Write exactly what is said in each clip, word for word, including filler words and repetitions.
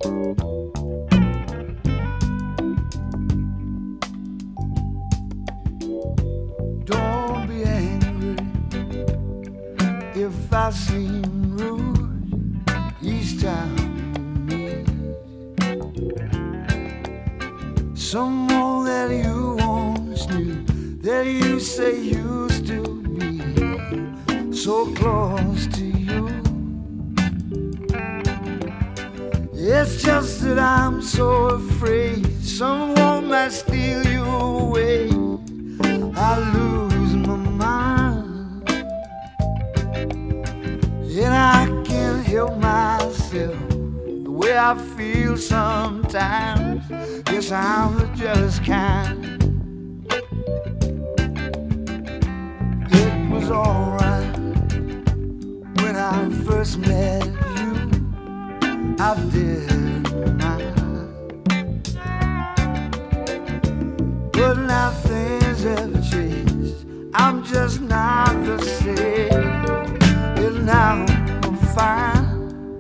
Don't be angry if I seem rude each time we meet. Someone that you once knew, that you say used to be so close to you. It's just that I'm so afraid someone might steal you away. I lose my mind, and I can't help myself the way I feel sometimes. Guess I'm the jealous kind. It was alright when I first met you. I did mine, but now things have changed. I'm just not the same, and now I'm fine.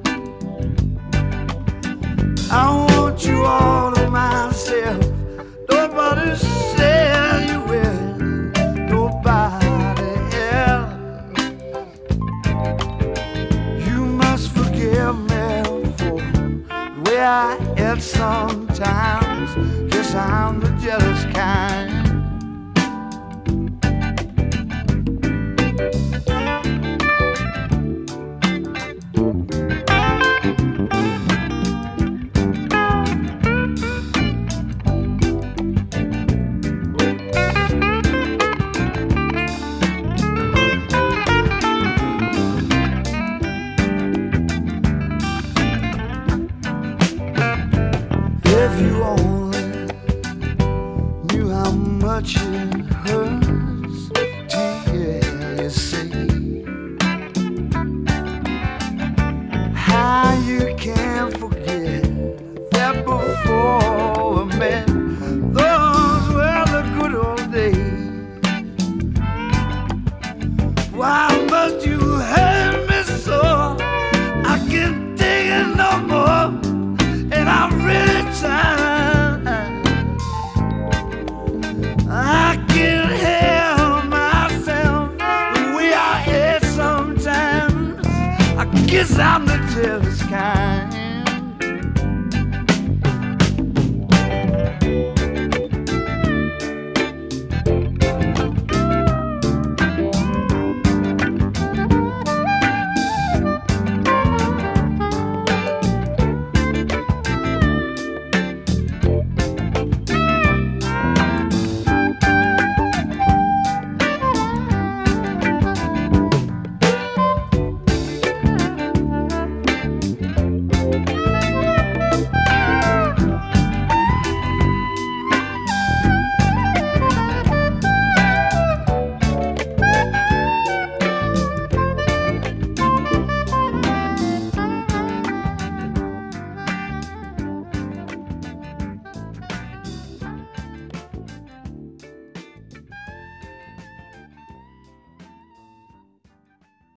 I want you all to myself. Nobody said you will, nobody else. You must forgive me for the way I act sometimes. Guess I'm the jealous kind. If you only knew how much it hurts to hear you say how you can't forget that before we met, those were the good old days. Why must you hurt me so? I can't take it no more. And I really tried. I can't help myself the way I act sometimes. I guess I'm the jealous kind.